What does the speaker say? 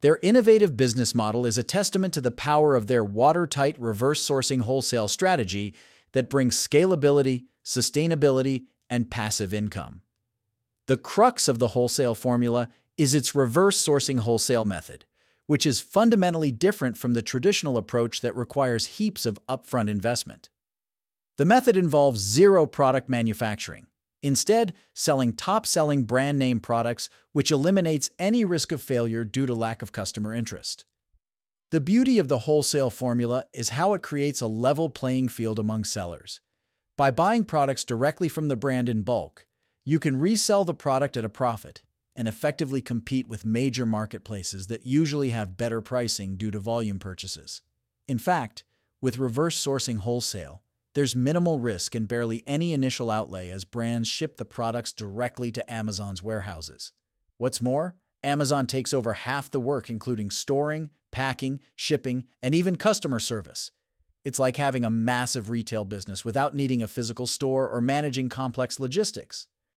Their innovative business model is a testament to the power of their watertight reverse sourcing wholesale strategy that brings scalability, sustainability, and passive income. The crux of the wholesale formula is its reverse sourcing wholesale method, which is fundamentally different from the traditional approach that requires heaps of upfront investment. The method involves zero product manufacturing, instead selling top-selling brand name products, which eliminates any risk of failure due to lack of customer interest. The beauty of the wholesale formula is how it creates a level playing field among sellers. By buying products directly from the brand in bulk, you can resell the product at a profit and effectively compete with major marketplaces that usually have better pricing due to volume purchases. In fact, with reverse sourcing wholesale, there's minimal risk and barely any initial outlay as brands ship the products directly to Amazon's warehouses. What's more, Amazon takes over half the work, including storing, packing, shipping, and even customer service. It's like having a massive retail business without needing a physical store or managing complex logistics.